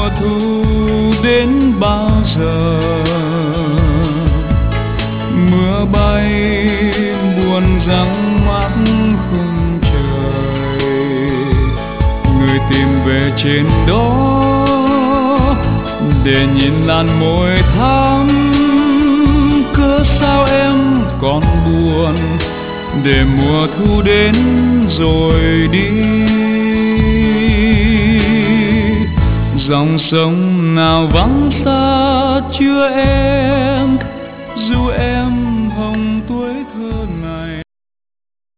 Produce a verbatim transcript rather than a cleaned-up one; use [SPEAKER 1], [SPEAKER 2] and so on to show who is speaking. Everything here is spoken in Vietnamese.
[SPEAKER 1] mùa thu đến bao giờ? Mưa bay buồn răng mắt khung trời, người tìm về trên đó để nhìn làn môi thắm. Cớ sao em còn buồn để mùa thu đến rồi đi? Dòng sông nào vắng xa chưa em, dù em